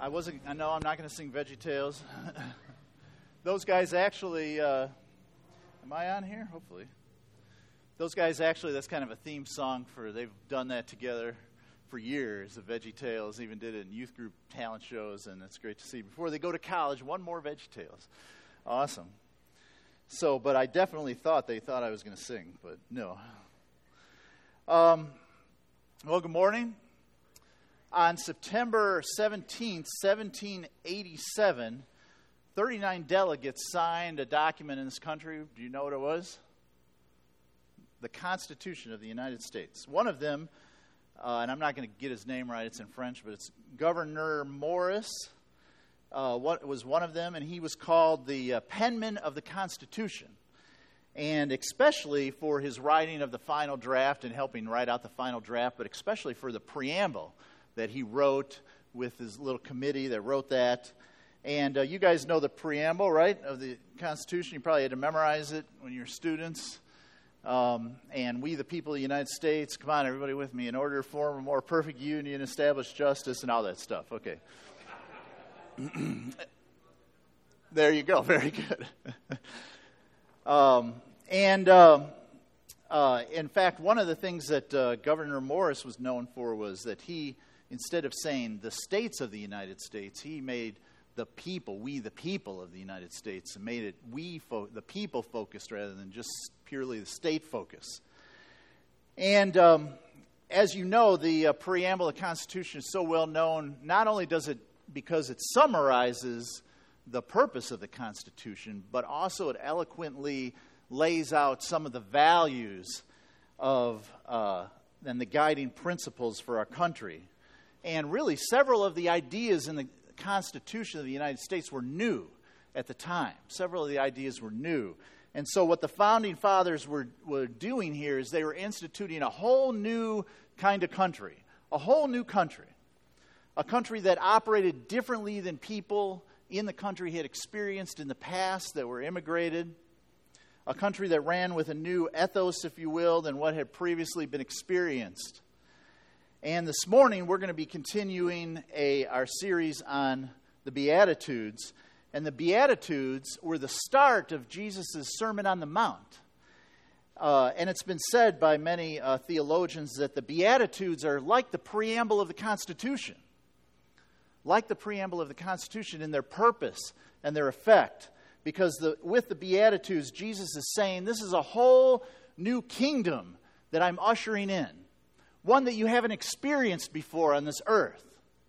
I know I'm not going to sing VeggieTales. Those guys actually, am I on here? Hopefully. Those guys actually, that's kind of a theme song they've done that together for years, the VeggieTales, even did it in youth group talent shows, and it's great to see. Before they go to college, one more VeggieTales. Awesome. So, but I definitely thought they thought I was going to sing, but no. Well, good morning. On September 17th, 1787, 39 delegates signed a document in this country. Do you know what it was? The Constitution of the United States. One of them, and I'm not going to get his name right, it's in French, but it's Gouverneur Morris. What was one of them, and he was called the penman of the Constitution. And especially for his writing of the final draft and helping write out the final draft, but especially for the preamble that he wrote with his little committee that wrote that. And you guys know the preamble, right, of the Constitution. You probably had to memorize it when you were students. And we, the people of the United States, come on, everybody with me, in order to form a more perfect union, establish justice, and all that stuff. Okay. There you go. Very good. In fact, one of the things that Gouverneur Morris was known for was that he, instead of saying the states of the United States, he made the people, we the people of the United States, and made it the people focused rather than just purely the state focus. And as you know, the preamble of the Constitution is so well known, not only does it because it summarizes the purpose of the Constitution, but also it eloquently lays out some of the values of and the guiding principles for our country. And really, several of the ideas in the Constitution of the United States were new at the time. Several of the ideas were new. And so what the Founding Fathers were doing here is they were instituting a whole new kind of country, a whole new country, a country that operated differently than people in the country had experienced in the past that were immigrated, a country that ran with a new ethos, if you will, than what had previously been experienced. And this morning, we're going to be continuing our series on the Beatitudes. And the Beatitudes were the start of Jesus' Sermon on the Mount. And it's been said by many theologians that the Beatitudes are like the preamble of the Constitution. Like the preamble of the Constitution in their purpose and their effect. Because with the Beatitudes, Jesus is saying, this is a whole new kingdom that I'm ushering in. One that you haven't experienced before on this earth.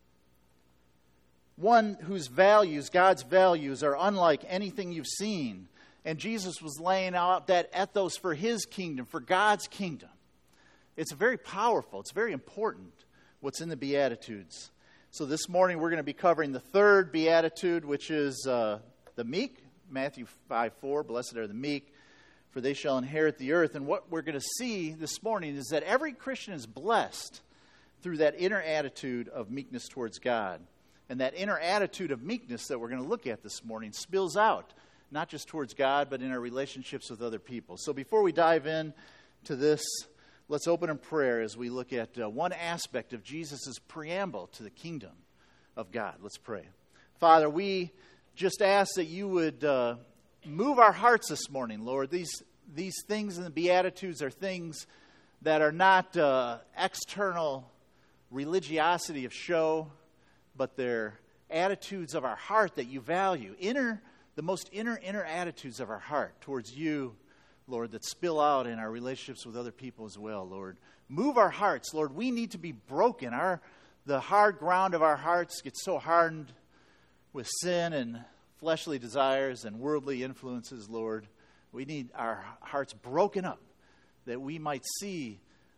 One whose values, God's values, are unlike anything you've seen. And Jesus was laying out that ethos for His kingdom, for God's kingdom. It's very powerful. It's very important what's in the Beatitudes. So this morning we're going to be covering the third Beatitude, which is the meek. Matthew 5:4, blessed are the meek, for they shall inherit the earth. And what we're going to see this morning is that every Christian is blessed through that inner attitude of meekness towards God. And that inner attitude of meekness that we're going to look at this morning spills out, not just towards God, but in our relationships with other people. So before we dive in to this, let's open in prayer as we look at one aspect of Jesus' preamble to the kingdom of God. Let's pray. Father, we just ask that you would move our hearts this morning, Lord. These things in the Beatitudes are things that are not external religiosity of show, but they're attitudes of our heart that you value. The most inner attitudes of our heart towards you, Lord, that spill out in our relationships with other people as well, Lord. Move our hearts, Lord. We need to be broken. The hard ground of our hearts gets so hardened with sin and fleshly desires and worldly influences, Lord. We need our hearts broken up that we might see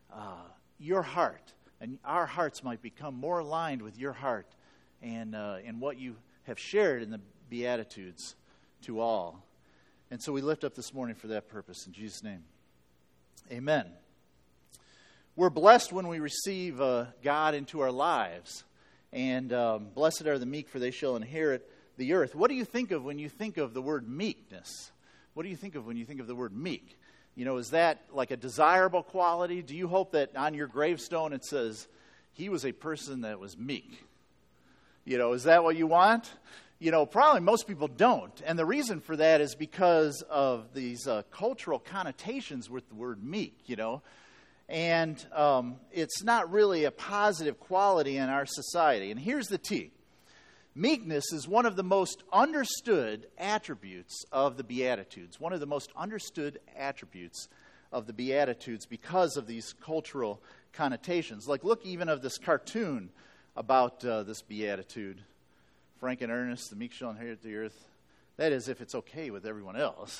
your heart, and our hearts might become more aligned with your heart and what you have shared in the Beatitudes to all. And so we lift up this morning for that purpose. In Jesus' name, amen. We're blessed when we receive God into our lives. And blessed are the meek, for they shall inherit the earth. What do you think of when you think of the word meekness? What do you think of when you think of the word meek? You know, is that like a desirable quality? Do you hope that on your gravestone it says, he was a person that was meek? Is that what you want? Probably most people don't. And the reason for that is because of these cultural connotations with the word meek, And it's not really a positive quality in our society. And here's the T. Meekness is one of the most understood attributes of the Beatitudes. One of the most understood attributes of the Beatitudes because of these cultural connotations. Like, look even of this cartoon about this Beatitude. Frank and Ernest, the meek shall inherit the earth. That is, if it's okay with everyone else,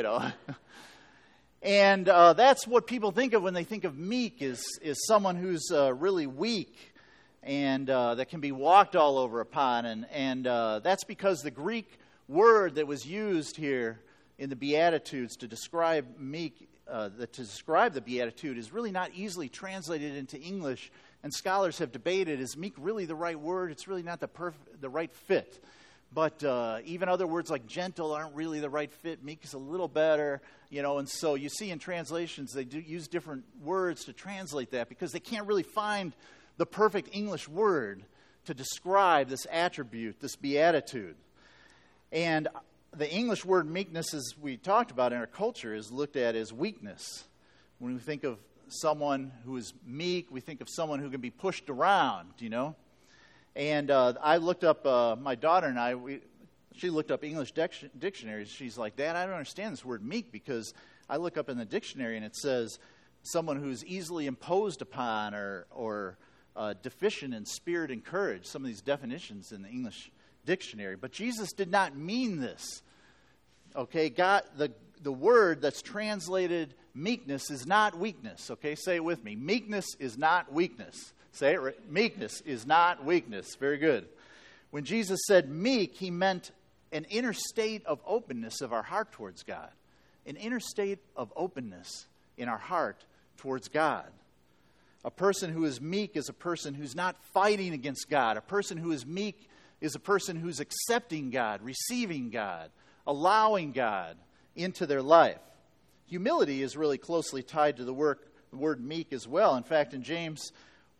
And that's what people think of when they think of meek, is someone who's really weak and that can be walked all over upon. And that's because the Greek word that was used here in the Beatitudes to describe meek, to describe the Beatitude, is really not easily translated into English. And scholars have debated, is meek really the right word? It's really not the right fit. But even other words like gentle aren't really the right fit. Meek is a little better, And so you see in translations they do use different words to translate that because they can't really find the perfect English word to describe this attribute, this beatitude. And the English word meekness, as we talked about in our culture, is looked at as weakness. When we think of someone who is meek, we think of someone who can be pushed around, And I looked up, my daughter and she looked up English dictionaries. She's like, Dad, I don't understand this word meek because I look up in the dictionary and it says someone who's easily imposed upon or deficient in spirit and courage, some of these definitions in the English dictionary. But Jesus did not mean this. Okay, God, the word that's translated meekness is not weakness. Okay, say it with me. Meekness is not weakness. Say it right. Meekness is not weakness. Very good. When Jesus said meek, he meant an inner state of openness of our heart towards God. An inner state of openness in our heart towards God. A person who is meek is a person who's not fighting against God. A person who is meek is a person who's accepting God, receiving God, allowing God into their life. Humility is really closely tied to the word meek as well. In fact, in James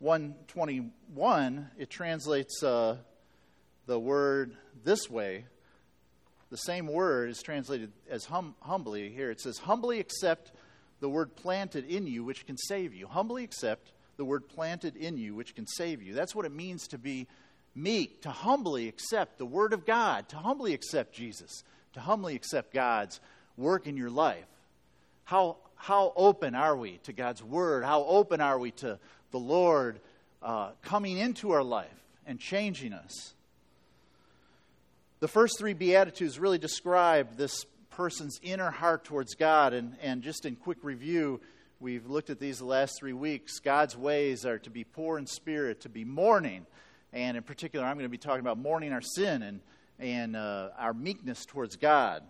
1:21, it translates the word this way. The same word is translated as humbly here. It says, humbly accept the word planted in you, which can save you. Humbly accept the word planted in you, which can save you. That's what it means to be meek, to humbly accept the word of God, to humbly accept Jesus, to humbly accept God's work in your life. How open are we to God's word? How open are we to the Lord coming into our life and changing us? The first three Beatitudes really describe this person's inner heart towards God. And just in quick review, we've looked at these the last 3 weeks. God's ways are to be poor in spirit, to be mourning. And in particular, I'm going to be talking about mourning our sin and our meekness towards God.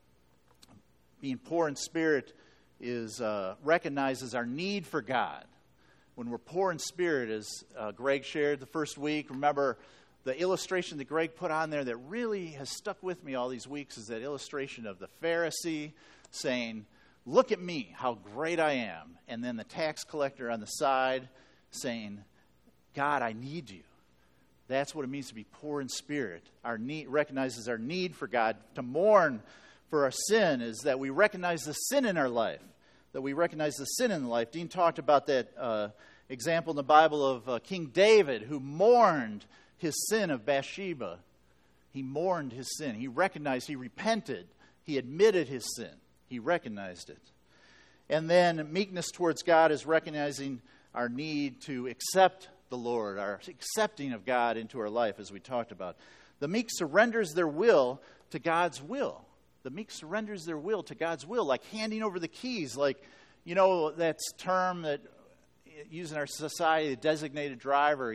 Being poor in spirit recognizes our need for God. When we're poor in spirit, as Greg shared the first week, remember the illustration that Greg put on there that really has stuck with me all these weeks is that illustration of the Pharisee saying, look at me, how great I am. And then the tax collector on the side saying, God, I need you. That's what it means to be poor in spirit. Our need recognizes our need for God. To mourn for our sin is that we recognize the sin in our life. That we recognize the sin in life. Dean talked about that example in the Bible of King David, who mourned his sin of Bathsheba. He mourned his sin. He recognized, he repented. He admitted his sin. He recognized it. And then meekness towards God is recognizing our need to accept the Lord, our accepting of God into our life, as we talked about. The meek surrenders their will to God's will. The meek surrenders their will to God's will, like handing over the keys, like, that term that used in our society, the designated driver,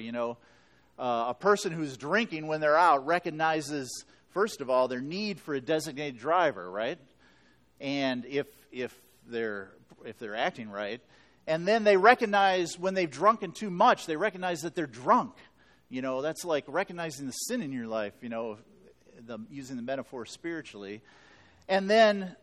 a person who's drinking when they're out recognizes, first of all, their need for a designated driver, right? And if they're acting right, and then they recognize when they've drunken too much, they recognize that they're drunk. That's like recognizing the sin in your life, using the metaphor spiritually. And then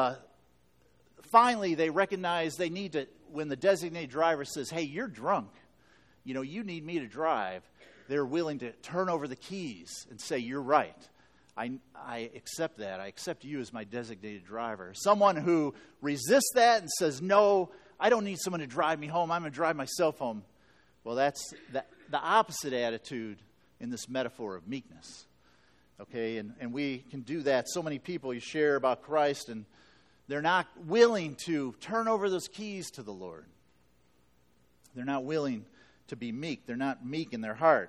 finally they recognize they need to, when the designated driver says, hey, you're drunk, you need me to drive, they're willing to turn over the keys and say, you're right. I accept that. I accept you as my designated driver. Someone who resists that and says, no, I don't need someone to drive me home. I'm going to drive myself home. Well, that's the opposite attitude in this metaphor of meekness. Okay, and we can do that. So many people you share about Christ, and they're not willing to turn over those keys to the Lord. They're not willing to be meek. They're not meek in their heart.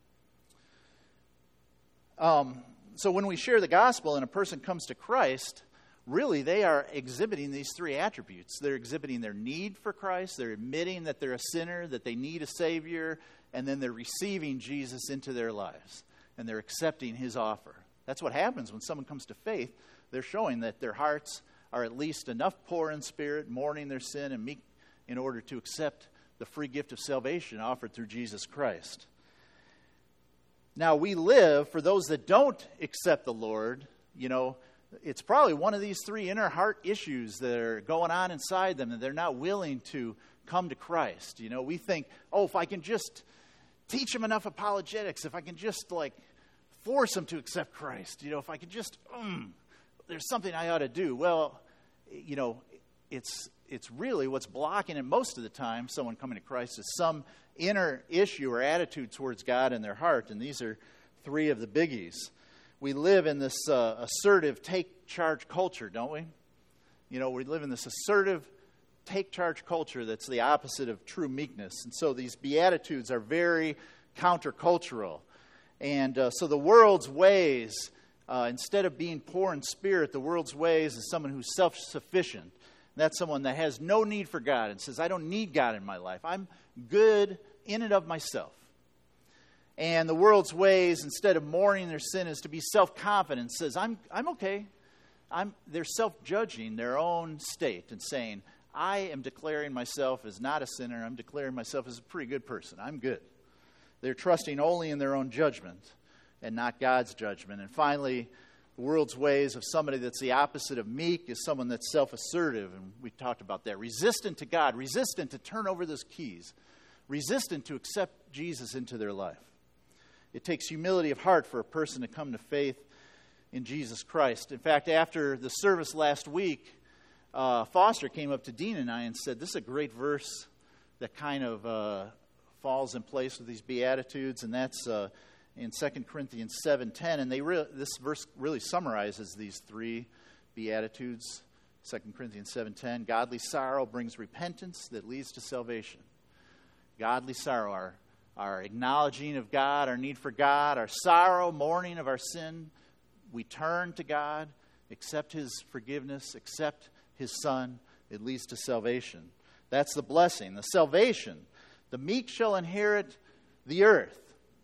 So when we share the gospel and a person comes to Christ, really they are exhibiting these three attributes. They're exhibiting their need for Christ. They're admitting that they're a sinner, that they need a Savior, and then they're receiving Jesus into their lives. And they're accepting his offer. That's what happens when someone comes to faith. They're showing that their hearts are at least enough poor in spirit, mourning their sin, and meek in order to accept the free gift of salvation offered through Jesus Christ. Now, we live, for those that don't accept the Lord, it's probably one of these three inner heart issues that are going on inside them, and they're not willing to come to Christ. We think, if I can just teach them enough apologetics, if I can just, force them to accept Christ, if I could just, there's something I ought to do. Well, it's really what's blocking it most of the time, someone coming to Christ, is some inner issue or attitude towards God in their heart. And these are three of the biggies. We live in this assertive take-charge culture, don't we? We live in this assertive take-charge culture that's the opposite of true meekness. And so these Beatitudes are very countercultural. And so the world's ways, instead of being poor in spirit, the world's ways is someone who's self-sufficient. That's someone that has no need for God and says, I don't need God in my life. I'm good in and of myself. And the world's ways, instead of mourning their sin, is to be self-confident, says, I'm okay. They're self-judging their own state and saying, I am declaring myself as not a sinner. I'm declaring myself as a pretty good person. I'm good. They're trusting only in their own judgment and not God's judgment. And finally, the world's ways of somebody that's the opposite of meek is someone that's self-assertive, and we talked about that. Resistant to God, resistant to turn over those keys, resistant to accept Jesus into their life. It takes humility of heart for a person to come to faith in Jesus Christ. In fact, after the service last week, Foster came up to Dean and I and said, this is a great verse that kind of falls in place with these Beatitudes, and that's in 2 Corinthians 7:10, and this verse really summarizes these three Beatitudes. 2 Corinthians 7:10, godly sorrow brings repentance that leads to salvation. Godly sorrow, our acknowledging of God, our need for God, our sorrow, mourning of our sin. We turn to God, accept his forgiveness, accept his Son. It leads to salvation. That's the blessing, the salvation. The meek shall inherit the earth.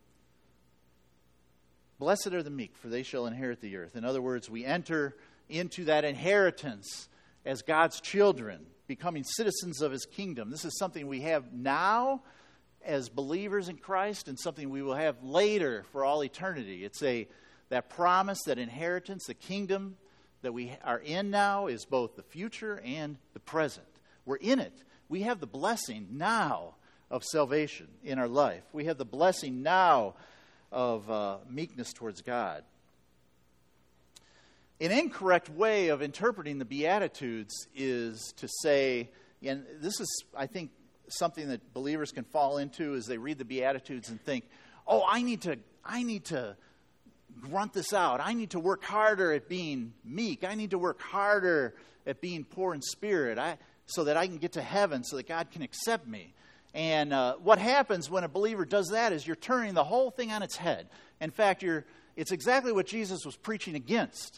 Blessed are the meek, for they shall inherit the earth. In other words, we enter into that inheritance as God's children, becoming citizens of his kingdom. This is something we have now as believers in Christ and something we will have later for all eternity. It's that promise, that inheritance, the kingdom that we are in now is both the future and the present. We're in it. We have the blessing now of salvation in our life. We have the blessing now of meekness towards God. An incorrect way of interpreting the Beatitudes is to say, and this is, I think, something that believers can fall into as they read the Beatitudes and think, I need to grunt this out. I need to work harder at being meek. I need to work harder at being poor in spirit so that I can get to heaven, so that God can accept me. And what happens when a believer does that is you're turning the whole thing on its head. In fact, it's exactly what Jesus was preaching against.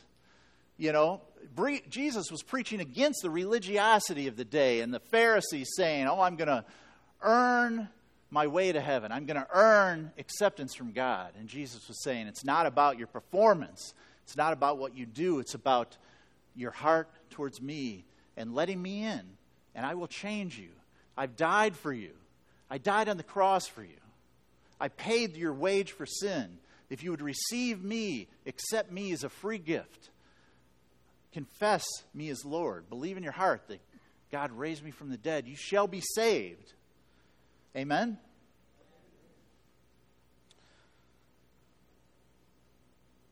Jesus was preaching against the religiosity of the day and the Pharisees saying, I'm going to earn my way to heaven. I'm going to earn acceptance from God. And Jesus was saying, it's not about your performance. It's not about what you do. It's about your heart towards me and letting me in. And I will change you. I've died for you. I died on the cross for you. I paid your wage for sin. If you would receive me, accept me as a free gift, confess me as Lord, believe in your heart that God raised me from the dead, you shall be saved. Amen?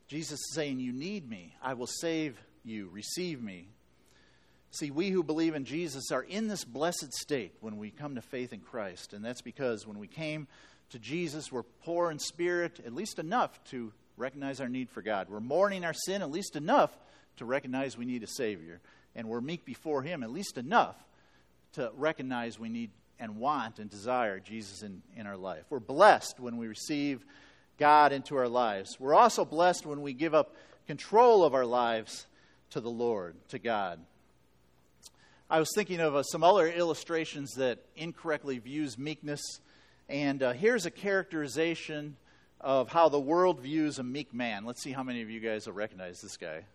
Jesus is saying, you need me. I will save you. Receive me. See, we who believe in Jesus are in this blessed state when we come to faith in Christ. And that's because when we came to Jesus, we're poor in spirit, at least enough to recognize our need for God. We're mourning our sin, at least enough to recognize we need a Savior. And we're meek before Him, at least enough to recognize we need and want and desire Jesus in our life. We're blessed when we receive God into our lives. We're also blessed when we give up control of our lives to the Lord, to God. I was thinking of some other illustrations that incorrectly views meekness. And here's a characterization of how the world views a meek man. Let's see how many of you guys will recognize this guy.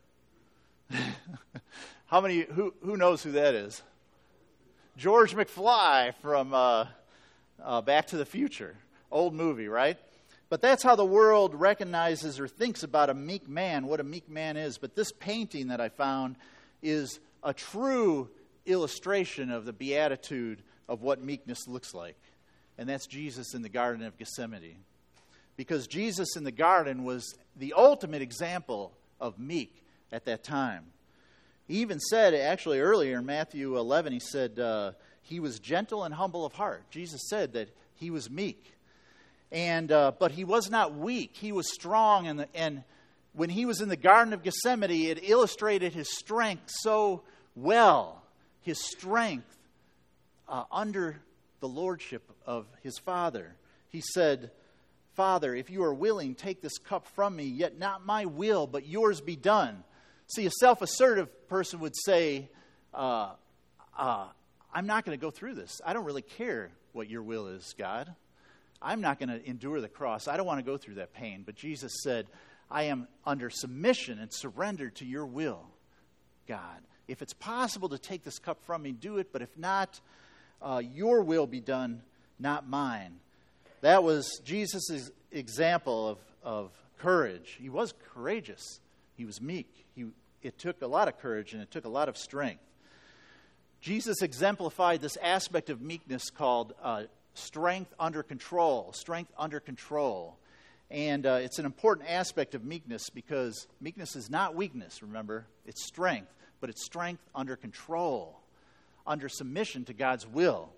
How many? Who knows who that is? George McFly from Back to the Future. Old movie, right? But that's how the world recognizes or thinks about a meek man, what a meek man is. But this painting that I found is a true illustration of the beatitude of what meekness looks like. And that's Jesus in the Garden of Gethsemane. Because Jesus in the garden was the ultimate example of meek at that time. He even said, actually earlier in Matthew 11, he said he was gentle and humble of heart. Jesus said that he was meek. And but he was not weak. He was strong. And when he was in the Garden of Gethsemane, it illustrated his strength so well. His strength under the lordship of his Father. He said, Father, if you are willing, take this cup from me, yet not my will, but yours be done. See, a self-assertive person would say, I'm not going to go through this. I don't really care what your will is, God. I'm not going to endure the cross. I don't want to go through that pain. But Jesus said, I am under submission and surrendered to your will, God. If it's possible to take this cup from me, do it. But if not, your will be done, not mine. That was Jesus' example of courage. He was courageous. He was meek. It took a lot of courage and it took a lot of strength. Jesus exemplified this aspect of meekness called strength under control. Strength under control. And it's an important aspect of meekness because meekness is not weakness, remember. It's strength, but it's strength under control, under submission to God's will.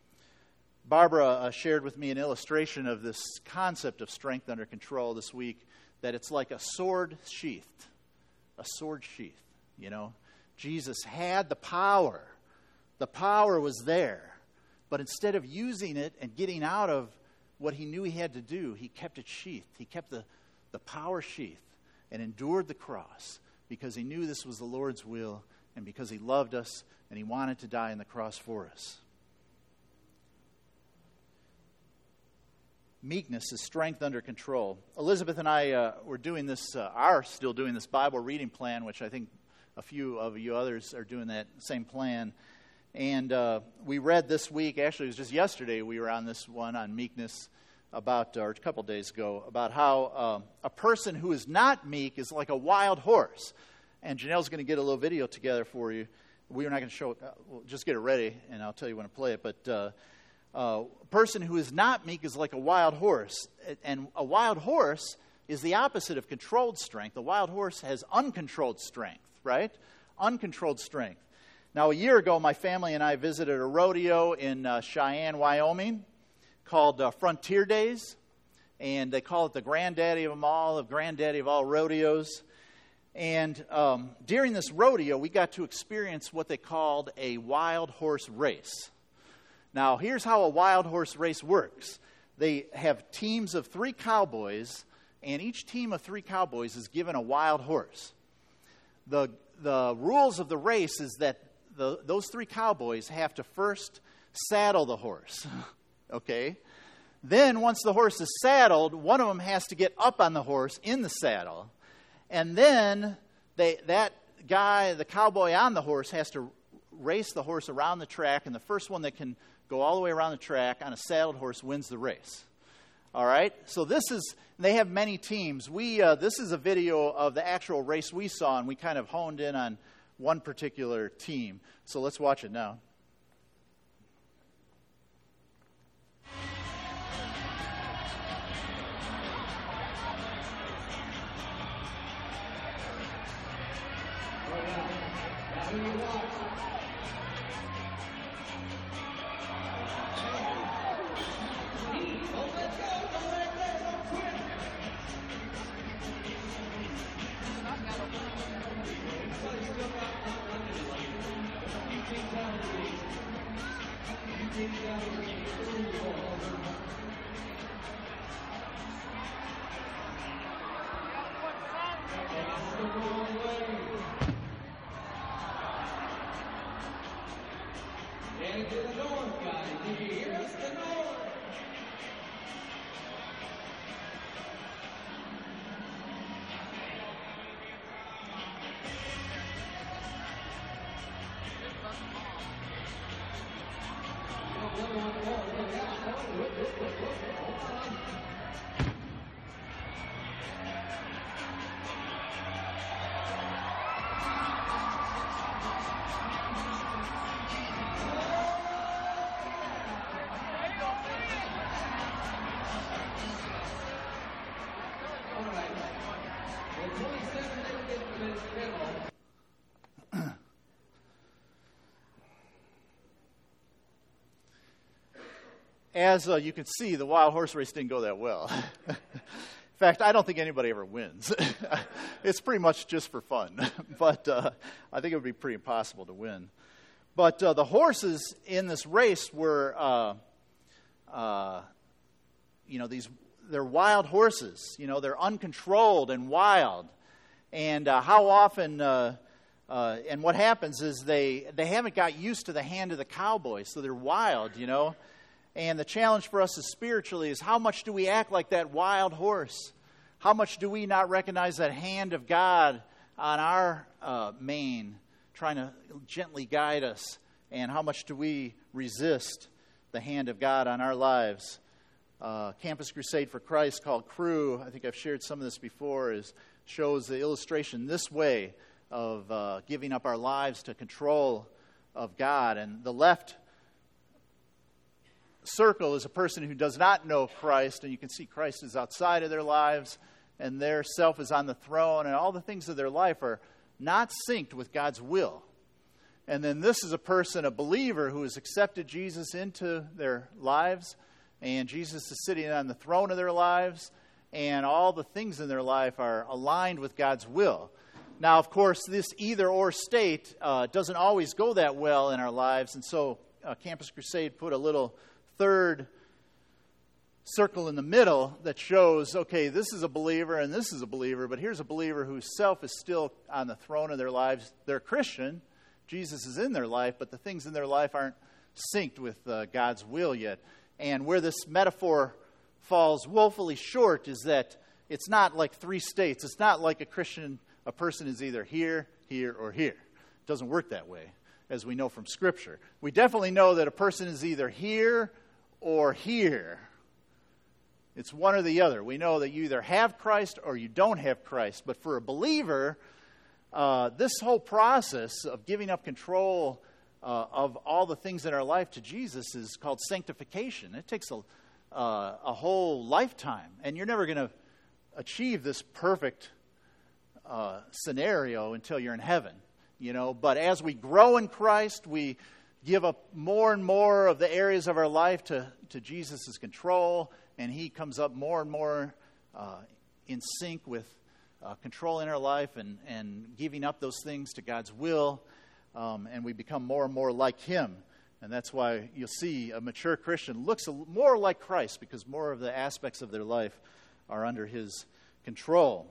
Barbara shared with me an illustration of this concept of strength under control this week, that it's like a sword sheathed. A sword sheath, you know. Jesus had the power. The power was there. But instead of using it and getting out of what he knew he had to do, he kept it sheathed. He kept the power sheathed and endured the cross because he knew this was the Lord's will and because he loved us and he wanted to die on the cross for us. Meekness is strength under control. Elizabeth and I are still doing this Bible reading plan, which I think a few of you others are doing that same plan. And we read this week, actually it was just yesterday, we were on this one on meekness or a couple days ago, about how a person who is not meek is like a wild horse. And Janelle's going to get a little video together for you. We're not going to show it. We'll just get it ready, and I'll tell you when to play it. But a person who is not meek is like a wild horse. And a wild horse is the opposite of controlled strength. A wild horse has uncontrolled strength, right? Uncontrolled strength. Now, a year ago, my family and I visited a rodeo in Cheyenne, Wyoming, called Frontier Days. And they call it the granddaddy of them all, the granddaddy of all rodeos. And during this rodeo, we got to experience what they called a wild horse race. Now, here's how a wild horse race works. They have teams of 3 cowboys, and each team of 3 cowboys is given a wild horse. The rules of the race is that those 3 cowboys have to first saddle the horse, okay? Then, once the horse is saddled, one of them has to get up on the horse in the saddle. And then that guy, the cowboy on the horse, has to race the horse around the track, and the first one that can go all the way around the track on a saddled horse wins the race. All right? So they have many teams. This is a video of the actual race we saw, and we kind of honed in on one particular team. So let's watch it now. as you can see, the wild horse race didn't go that well. In fact, I don't think anybody ever wins. It's pretty much just for fun. But I think it would be pretty impossible to win. But the horses in this race were, they're wild horses. They're uncontrolled and wild. And how often, and what happens is they haven't got used to the hand of the cowboy, so they're wild, And the challenge for us spiritually is how much do we act like that wild horse? How much do we not recognize that hand of God on our mane, trying to gently guide us? And how much do we resist the hand of God on our lives? Campus Crusade for Christ, called Cru, I think I've shared some of this before, shows the illustration this way of giving up our lives to control of God. And the left circle is a person who does not know Christ, and you can see Christ is outside of their lives, and their self is on the throne, and all the things of their life are not synced with God's will. And then this is a person, a believer, who has accepted Jesus into their lives, and Jesus is sitting on the throne of their lives, and all the things in their life are aligned with God's will. Now, of course, this either-or state doesn't always go that well in our lives, and so Campus Crusade put a little third circle in the middle that shows, okay, this is a believer and this is a believer, but here's a believer whose self is still on the throne of their lives. They're Christian. Jesus is in their life, but the things in their life aren't synced with God's will yet. And where this metaphor falls woefully short is that it's not like three states. It's not like a person is either here, here, or here. It doesn't work that way, as we know from Scripture. We definitely know that a person is either here or here. It's one or the other. We know that you either have Christ or you don't have Christ. But for a believer, this whole process of giving up control of all the things in our life to Jesus is called sanctification. It takes a whole lifetime, and you're never going to achieve this perfect scenario until you're in heaven. But as we grow in Christ, we give up more and more of the areas of our life to Jesus' control, and He comes up more and more in sync with controlling our life and giving up those things to God's will, and we become more and more like Him. And that's why you'll see a mature Christian looks more like Christ, because more of the aspects of their life are under His control.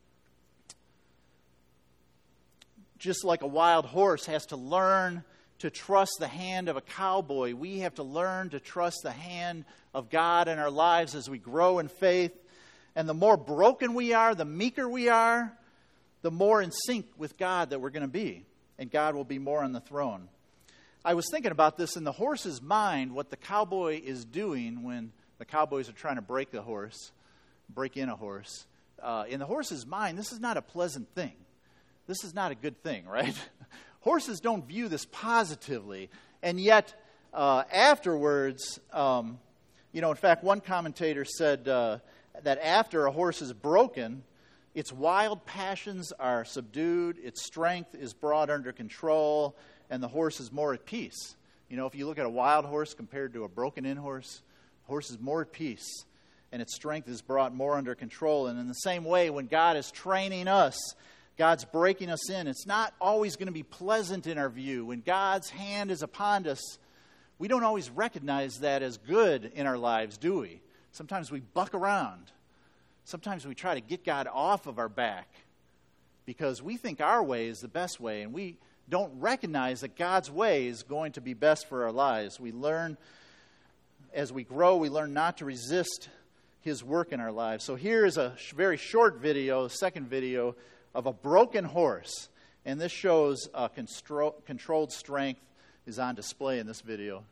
Just like a wild horse has to learn to trust the hand of a cowboy, we have to learn to trust the hand of God in our lives as we grow in faith. And the more broken we are, the meeker we are, the more in sync with God that we're going to be. And God will be more on the throne. I was thinking about this in the horse's mind, what the cowboy is doing when the cowboys are trying to break in a horse. In the horse's mind, this is not a pleasant thing. This is not a good thing, right? Horses don't view this positively. And yet, afterwards, in fact, one commentator said that after a horse is broken, its wild passions are subdued, its strength is brought under control, and the horse is more at peace. If you look at a wild horse compared to a broken-in horse, the horse is more at peace, and its strength is brought more under control. And in the same way, when God is training us, God's breaking us in, it's not always going to be pleasant in our view. When God's hand is upon us, we don't always recognize that as good in our lives, do we? Sometimes we buck around. Sometimes we try to get God off of our back because we think our way is the best way, and we don't recognize that God's way is going to be best for our lives. We learn, as we grow, we learn not to resist His work in our lives. So here is a very short video, second video, of a broken horse. And this shows controlled strength is on display in this video.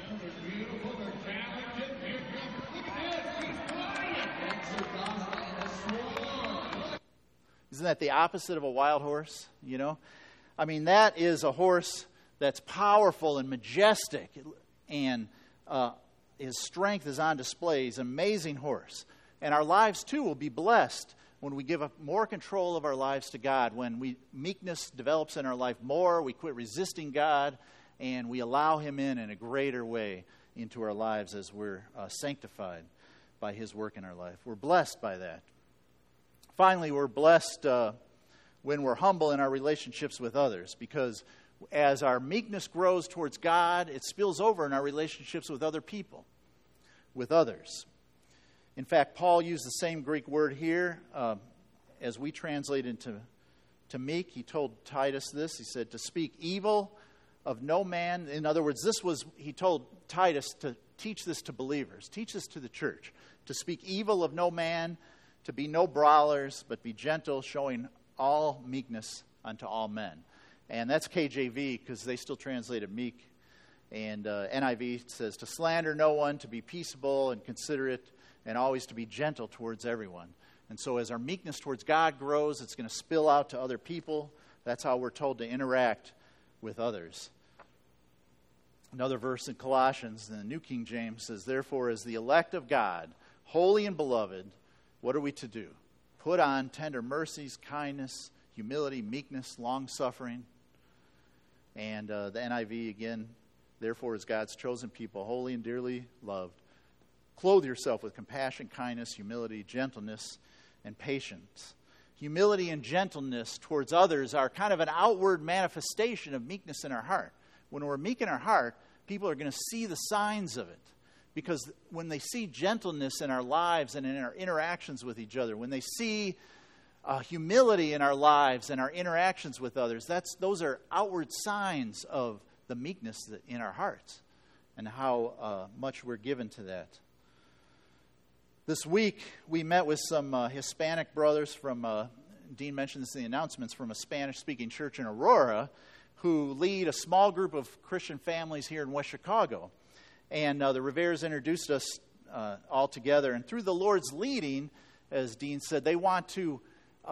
Isn't that the opposite of a wild horse? That is a horse that's powerful and majestic, and his strength is on display. He's an amazing horse. And our lives, too, will be blessed when we give up more control of our lives to God, when meekness develops in our life more, we quit resisting God, and we allow Him in a greater way. into our lives as we're sanctified by his work in our life. We're blessed by that. Finally, we're blessed when we're humble in our relationships with others, because as our meekness grows towards God, it spills over in our relationships with other people, with others. In fact, Paul used the same Greek word here as we translate into meek. He told Titus this. He said, to speak evil of no man. In other words, he told Titus to teach this to believers. Teach this to the church. To speak evil of no man, to be no brawlers, but be gentle, showing all meekness unto all men. And that's KJV, because they still translated meek. And NIV says, to slander no one, to be peaceable and considerate, and always to be gentle towards everyone. And so as our meekness towards God grows, it's going to spill out to other people. That's how we're told to interact with others. Another verse in Colossians, in the New King James, says, therefore, as the elect of God, holy and beloved, what are we to do? Put on tender mercies, kindness, humility, meekness, long-suffering. And the NIV, again, therefore, as God's chosen people, holy and dearly loved, clothe yourself with compassion, kindness, humility, gentleness, and patience. Humility and gentleness towards others are kind of an outward manifestation of meekness in our heart. When we're meek in our heart, people are going to see the signs of it. Because when they see gentleness in our lives and in our interactions with each other, when they see humility in our lives and our interactions with others, those are outward signs of the meekness in our hearts and how much we're given to that. This week, we met with some Hispanic brothers from, Dean mentioned this in the announcements, from a Spanish-speaking church in Aurora, who lead a small group of Christian families here in West Chicago. And the Riveras introduced us all together. And through the Lord's leading, as Dean said, they want to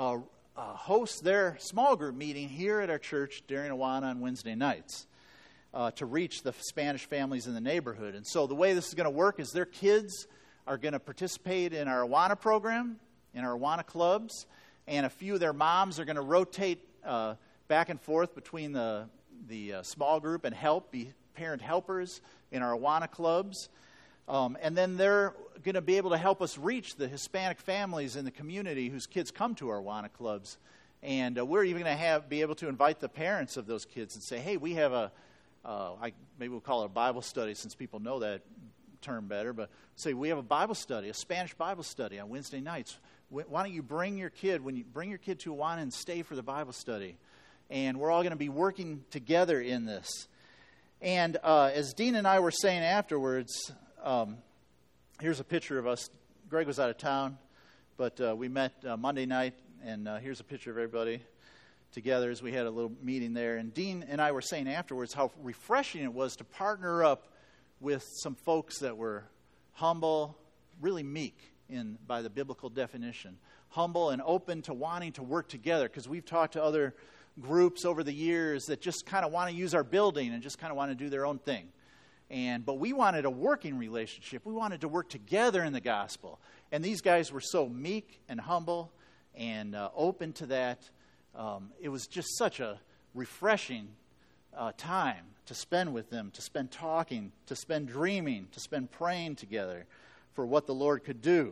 host their small group meeting here at our church during Awana on Wednesday nights to reach the Spanish families in the neighborhood. And so the way this is going to work is their kids are going to participate in our Awana program, in our Awana clubs, and a few of their moms are going to rotate back and forth between the small group and be parent helpers in our Awana clubs. And then they're going to be able to help us reach the Hispanic families in the community whose kids come to our Awana clubs. And we're even going to be able to invite the parents of those kids and say, hey, we have maybe we'll call it a Bible study since people know that term better, but say we have a Bible study, a Spanish Bible study on Wednesday nights. Why don't you bring your kid to Awana and stay for the Bible study? And we're all going to be working together in this. And as Dean and I were saying afterwards, here's a picture of us. Greg was out of town, but we met Monday night, and here's a picture of everybody together as we had a little meeting there. And Dean and I were saying afterwards how refreshing it was to partner up with some folks that were humble, really meek by the biblical definition. Humble and open to wanting to work together, because we've talked to other groups over the years that just kind of want to use our building and just kind of want to do their own thing. But we wanted a working relationship. We wanted to work together in the gospel. And these guys were so meek and humble and open to that. It was just such a refreshing time to spend with them, to spend talking, to spend dreaming, to spend praying together for what the Lord could do.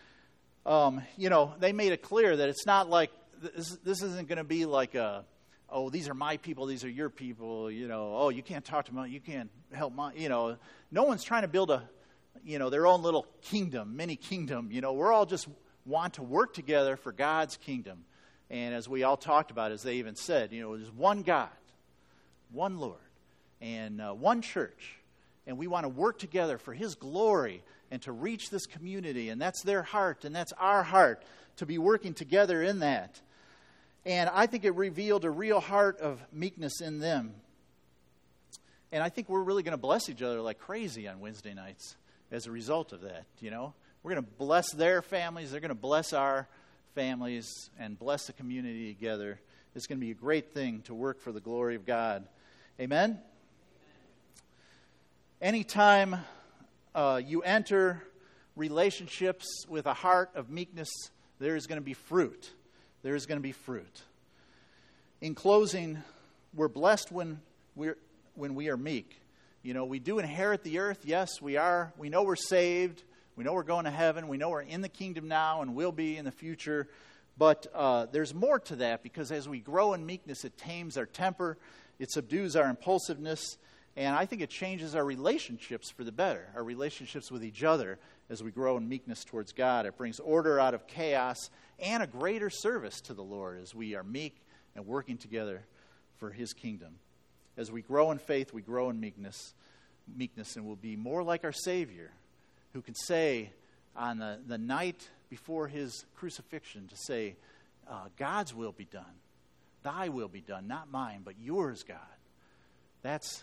They made it clear that it's not like, this isn't going to be like these are my people, these are your people, you can't talk to them, you can't help no one's trying to build their own little kingdom, mini kingdom. We're all just want to work together for God's kingdom. And as we all talked about, as they even said, there's one God, one Lord, and one church. And we want to work together for His glory and to reach this community. And that's their heart, and that's our heart, to be working together in that. And I think it revealed a real heart of meekness in them. And I think we're really going to bless each other like crazy on Wednesday nights as a result of that. We're going to bless their families. They're going to bless our families and bless the community together. It's going to be a great thing to work for the glory of God. Amen? Anytime you enter relationships with a heart of meekness, there is going to be fruit. There is going to be fruit. In closing, we're blessed when we are meek. we do inherit the earth. Yes, we are. We know we're saved. We know we're going to heaven. We know we're in the kingdom now and will be in the future. But there's more to that, because as we grow in meekness, it tames our temper. It subdues our impulsiveness. And I think it changes our relationships for the better, our relationships with each other as we grow in meekness towards God. It brings order out of chaos and a greater service to the Lord as we are meek and working together for His kingdom. As we grow in faith, we grow in meekness, and will be more like our Savior, who can say on the night before His crucifixion, to say, God's will be done. Thy will be done, not mine, but yours, God. That's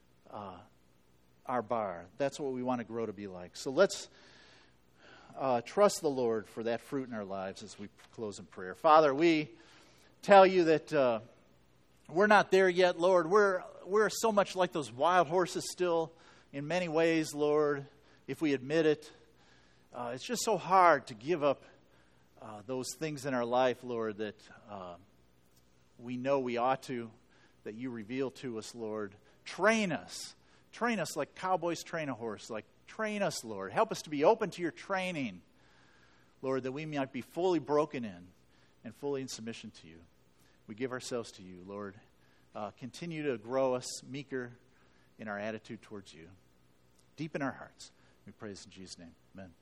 our bar. That's what we want to grow to be like. So let's trust the Lord for that fruit in our lives as we close in prayer. Father, we tell you that we're not there yet, Lord. We're so much like those wild horses still in many ways, Lord, if we admit it. It's just so hard to give up those things in our life, Lord, that we know we ought to, that you reveal to us, Lord. Train us. Train us like cowboys train a horse. Like, train us, Lord. Help us to be open to your training, Lord, that we might be fully broken in and fully in submission to you. We give ourselves to you, Lord. Continue to grow us meeker in our attitude towards you. Deepen our hearts. We praise in Jesus' name. Amen.